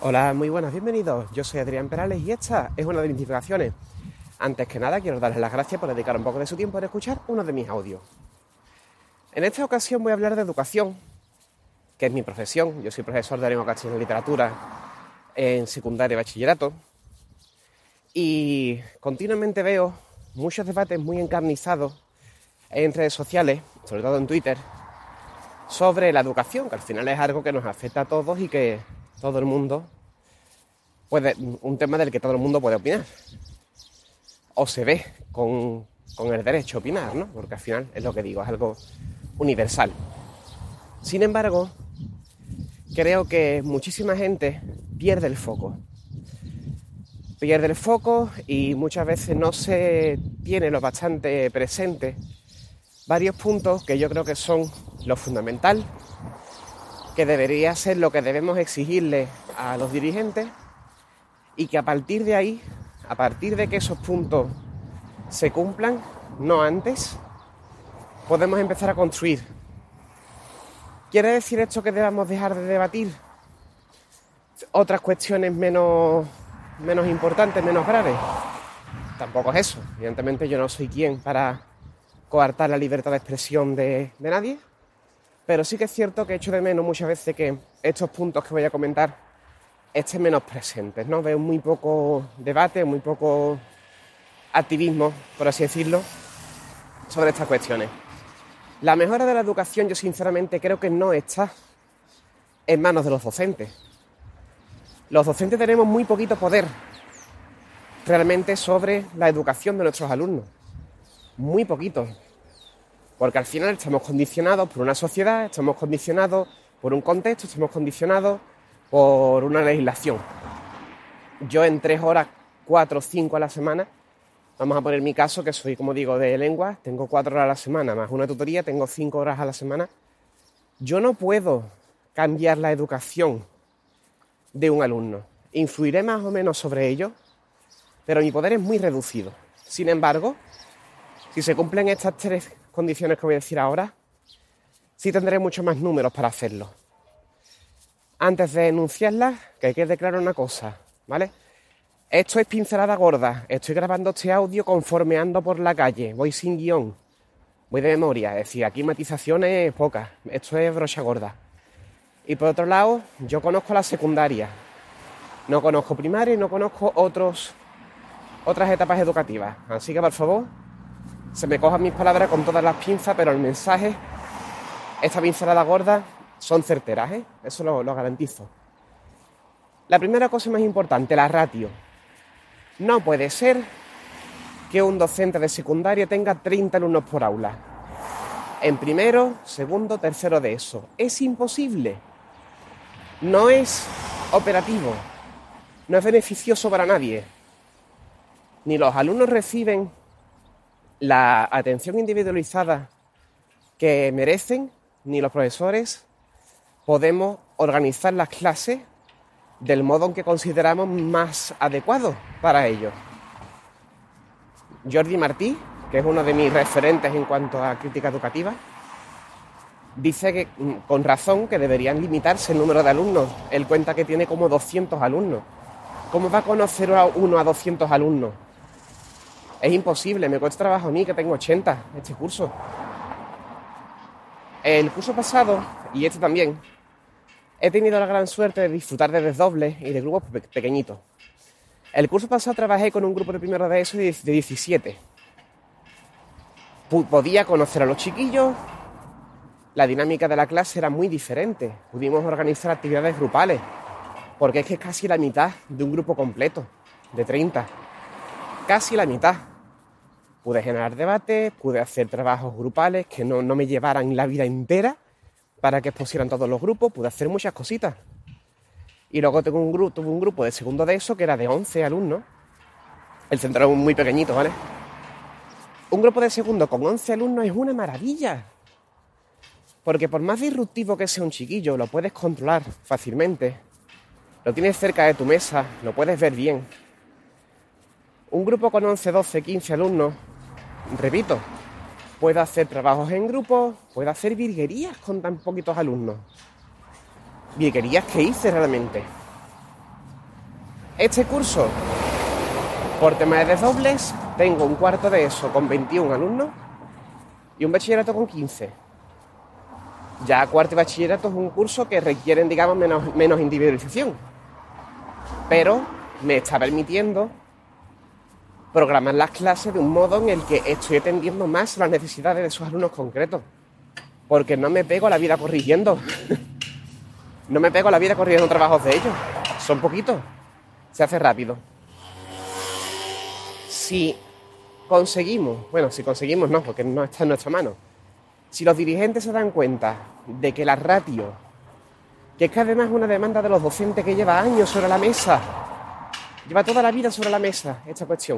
Hola, muy buenas, bienvenidos. Yo soy Adrián Perales y esta es una de mis divulgaciones. Antes que nada, quiero darles las gracias por dedicar un poco de su tiempo a escuchar uno de mis audios. En esta ocasión voy a hablar de educación, que es mi profesión. Yo soy profesor de lengua castellana y literatura en secundaria y bachillerato. Y continuamente veo muchos debates muy encarnizados en redes sociales, sobre todo en Twitter, sobre la educación, que al final es algo que nos afecta a todos y que todo el mundo puede, un tema del que todo el mundo puede opinar. O se ve con el derecho a opinar, ¿no? Porque al final es lo que digo, es algo universal. Sin embargo, creo que muchísima gente pierde el foco. Pierde el foco y muchas veces no se tiene lo bastante presente varios puntos que yo creo que son lo fundamental, que debería ser lo que debemos exigirle a los dirigentes y que a partir de ahí, a partir de que esos puntos se cumplan, no antes, podemos empezar a construir. ¿Quiere decir esto que debamos dejar de debatir otras cuestiones menos importantes, menos graves? Tampoco es eso. Evidentemente yo no soy quien para coartar la libertad de expresión de nadie, pero sí que es cierto que echo de menos muchas veces que estos puntos que voy a comentar estén menos presentes, ¿no? Veo muy poco debate, muy poco activismo, por así decirlo, sobre estas cuestiones. La mejora de la educación, yo sinceramente creo que no está en manos de los docentes. Los docentes tenemos muy poquito poder realmente sobre la educación de nuestros alumnos. Muy poquito. Porque al final estamos condicionados por una sociedad, estamos condicionados por un contexto, estamos condicionados por una legislación. Yo en 3 horas, 4 o 5 a la semana, vamos a poner mi caso, que soy, como digo, de lengua, tengo 4 horas a la semana, más una tutoría, tengo 5 horas a la semana. Yo no puedo cambiar la educación de un alumno. Influiré más o menos sobre ello, pero mi poder es muy reducido. Sin embargo, si se cumplen estas 3 condiciones que voy a decir ahora, sí tendré muchos más números para hacerlo. Antes de enunciarlas, que hay que declarar una cosa, ¿vale? Esto es pincelada gorda. Estoy grabando este audio conforme ando por la calle. Voy sin guión. Voy de memoria. Es decir, aquí matizaciones pocas. Esto es brocha gorda. Y por otro lado, yo conozco la secundaria. No conozco primaria y no conozco otras etapas educativas. Así que, por favor, se me cojan mis palabras con todas las pinzas, pero el mensaje, esta pincelada gorda, son certeras, ¿eh? Eso lo garantizo. La primera cosa más importante, la ratio. No puede ser que un docente de secundaria tenga 30 alumnos por aula. En primero, segundo, tercero de eso. Es imposible. No es operativo. No es beneficioso para nadie. Ni los alumnos reciben la atención individualizada que merecen, ni los profesores podemos organizar las clases del modo en que consideramos más adecuado para ellos. Jordi Martí, que es uno de mis referentes en cuanto a crítica educativa, dice que, con razón, que deberían limitarse el número de alumnos. Él cuenta que tiene como 200 alumnos. ¿Cómo va a conocer a 200 alumnos? Es imposible, me cuesta trabajo a mí, que tengo 80 este curso. El curso pasado, y este también, he tenido la gran suerte de disfrutar de desdobles y de grupos pequeñitos. El curso pasado trabajé con un grupo de primero de ESO de 17. Podía conocer a los chiquillos, la dinámica de la clase era muy diferente. Pudimos organizar actividades grupales, porque es que es casi la mitad de un grupo completo, de 30. Casi la mitad. Pude generar debates, pude hacer trabajos grupales que no me llevaran la vida entera para que expusieran todos los grupos, pude hacer muchas cositas. Y luego tuve un grupo de segundo de ESO que era de 11 alumnos. El centro era muy pequeñito, ¿vale? Un grupo de segundo con 11 alumnos es una maravilla. Porque por más disruptivo que sea un chiquillo, lo puedes controlar fácilmente. Lo tienes cerca de tu mesa, lo puedes ver bien. Un grupo con 11, 12, 15 alumnos, repito, puede hacer trabajos en grupo, puede hacer virguerías con tan poquitos alumnos. Virguerías que hice realmente. Este curso, por tema de desdobles, tengo un cuarto de eso con 21 alumnos y un bachillerato con 15. Ya cuarto y bachillerato es un curso que requieren, digamos, menos individualización. Pero me está permitiendo programar las clases de un modo en el que estoy atendiendo más las necesidades de esos alumnos concretos. Porque no me pego la vida corrigiendo. No me pego la vida corrigiendo trabajos de ellos. Son poquitos. Se hace rápido. Si conseguimos no, porque no está en nuestra mano. Si los dirigentes se dan cuenta de que la ratio, que es que además es una demanda de los docentes que lleva años sobre la mesa, lleva toda la vida sobre la mesa esta cuestión.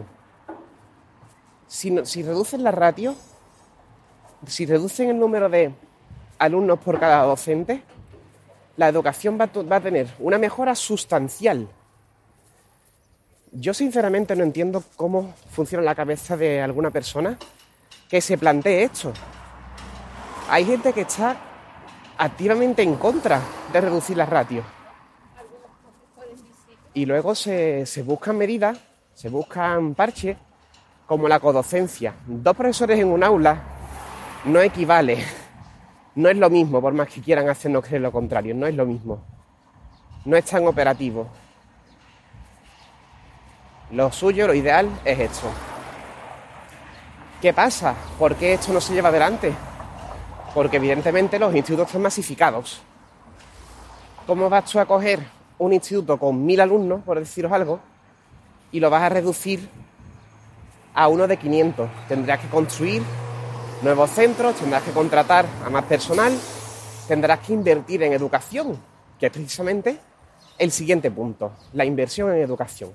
Si reducen la ratio, si reducen el número de alumnos por cada docente, la educación va a tener una mejora sustancial. Yo sinceramente no entiendo cómo funciona la cabeza de alguna persona que se plantee esto. Hay gente que está activamente en contra de reducir las ratios. Y luego se buscan medidas, se buscan parches, como la codocencia. 2 profesores en un aula no equivale. No es lo mismo, por más que quieran hacernos creer lo contrario. No es lo mismo. No es tan operativo. Lo suyo, lo ideal es esto. ¿Qué pasa? ¿Por qué esto no se lleva adelante? Porque evidentemente los institutos están masificados. ¿Cómo vas tú a coger un instituto con 1000 alumnos, por deciros algo, y lo vas a reducir a uno de 500? Tendrás que construir nuevos centros, tendrás que contratar a más personal, tendrás que invertir en educación, que es precisamente el siguiente punto, la inversión en educación.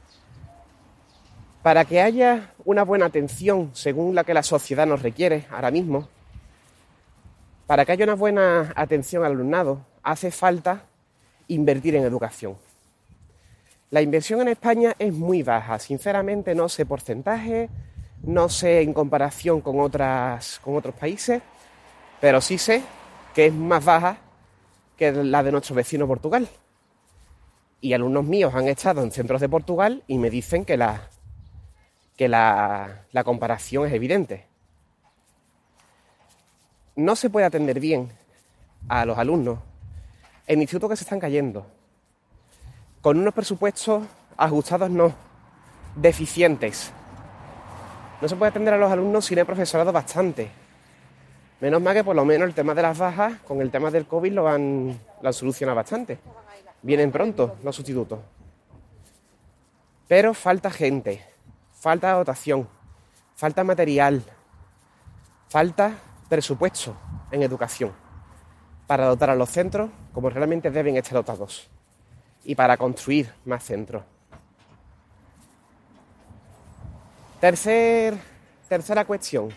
Para que haya una buena atención según la que la sociedad nos requiere ahora mismo, para que haya una buena atención al alumnado, hace falta invertir en educación. La inversión en España es muy baja, sinceramente no sé porcentaje, no sé en comparación con otros países, pero sí sé que es más baja que la de nuestro vecino Portugal. Y alumnos míos han estado en centros de Portugal y me dicen que la comparación es evidente. No se puede atender bien a los alumnos en institutos que se están cayendo, con unos presupuestos ajustados no, deficientes. No se puede atender a los alumnos sin el profesorado bastante. Menos mal que por lo menos el tema de las bajas, con el tema del COVID lo han solucionado bastante. Vienen pronto los sustitutos. Pero falta gente, falta dotación, falta material, falta presupuesto en educación para dotar a los centros como realmente deben estar dotados y para construir más centros. Tercera cuestión.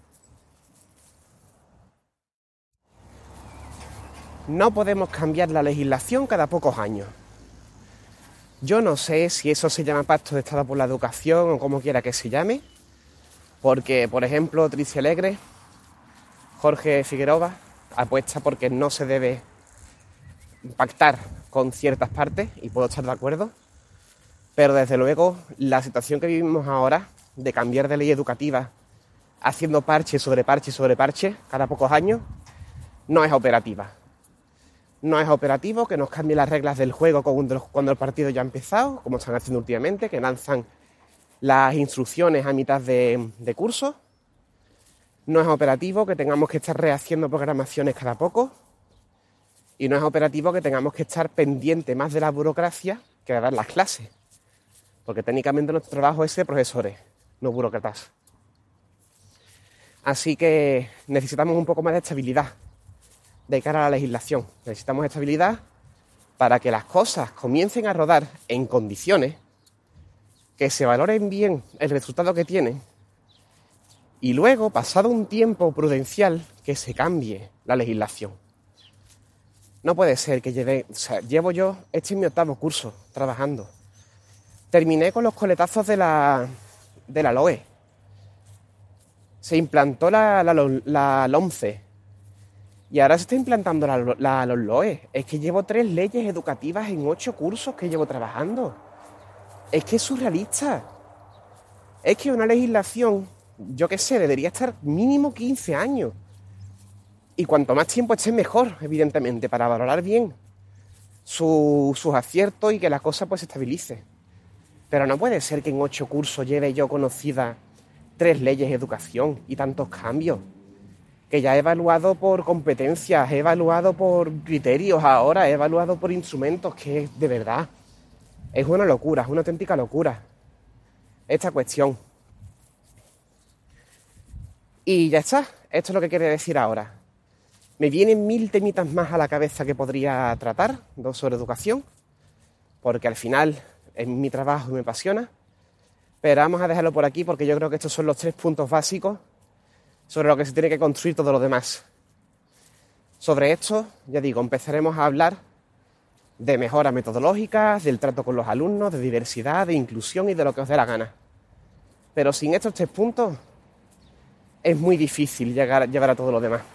No podemos cambiar la legislación cada pocos años. Yo no sé si eso se llama Pacto de Estado por la Educación o como quiera que se llame, porque, por ejemplo, Tricia Alegre, Jorge Figueroa, apuesta porque no se debe pactar con ciertas partes, y puedo estar de acuerdo, pero desde luego la situación que vivimos ahora, de cambiar de ley educativa, haciendo parche sobre parche sobre parche cada pocos años, no es operativa. No es operativo que nos cambien las reglas del juego cuando el partido ya ha empezado, como están haciendo últimamente, que lanzan las instrucciones a mitad de curso. No es operativo que tengamos que estar rehaciendo programaciones cada poco. Y no es operativo que tengamos que estar pendiente más de la burocracia que de dar las clases. Porque técnicamente nuestro trabajo es ser profesores, no burócratas. Así que necesitamos un poco más de estabilidad de cara a la legislación. Necesitamos estabilidad para que las cosas comiencen a rodar en condiciones, que se valoren bien el resultado que tienen y luego, pasado un tiempo prudencial, que se cambie la legislación. No puede ser que llevo yo, este es mi 8º curso trabajando. Terminé con los coletazos de la LOE. Se implantó la LOMCE. Y ahora se está implantando los LOE. Es que llevo 3 leyes educativas en 8 cursos que llevo trabajando. Es que es surrealista. Es que una legislación, yo qué sé, debería estar mínimo 15 años. Y cuanto más tiempo esté, mejor, evidentemente, para valorar bien sus aciertos y que la cosa pues se estabilice. Pero no puede ser que en 8 cursos lleve yo conocida 3 leyes de educación y tantos cambios. Que ya he evaluado por competencias, he evaluado por criterios ahora, he evaluado por instrumentos, que de verdad es una locura, es una auténtica locura esta cuestión. Y ya está, esto es lo que quería decir ahora. Me vienen 1000 temitas más a la cabeza que podría tratar sobre educación, porque al final es mi trabajo y me apasiona, pero vamos a dejarlo por aquí porque yo creo que estos son los 3 puntos básicos sobre lo que se tiene que construir todo lo demás. Sobre esto, ya digo, empezaremos a hablar de mejoras metodológicas, del trato con los alumnos, de diversidad, de inclusión y de lo que os dé la gana. Pero sin estos 3 puntos es muy difícil llevar a todo lo demás.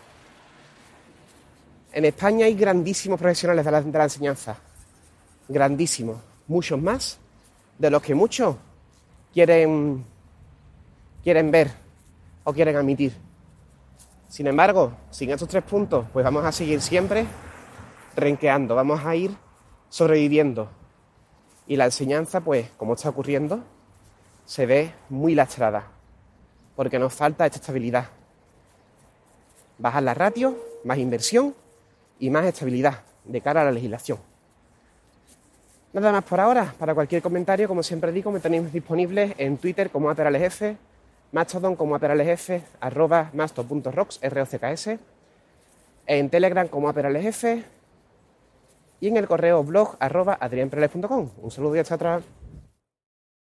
En España hay grandísimos profesionales de la enseñanza, grandísimos, muchos más de los que muchos quieren ver o quieren admitir. Sin embargo, sin estos 3 puntos, pues vamos a seguir siempre renqueando, vamos a ir sobreviviendo. Y la enseñanza, pues, como está ocurriendo, se ve muy lastrada, porque nos falta esta estabilidad. Bajar la ratio, más inversión y más estabilidad de cara a la legislación. Nada más por ahora. Para cualquier comentario, como siempre digo, me tenéis disponibles en Twitter como @peralesf, Mastodon como @peralesf, @masto.rocks, ROCKS, en Telegram como @peralesf y en el correo blog @adrianperales.com. Un saludo y hasta otra.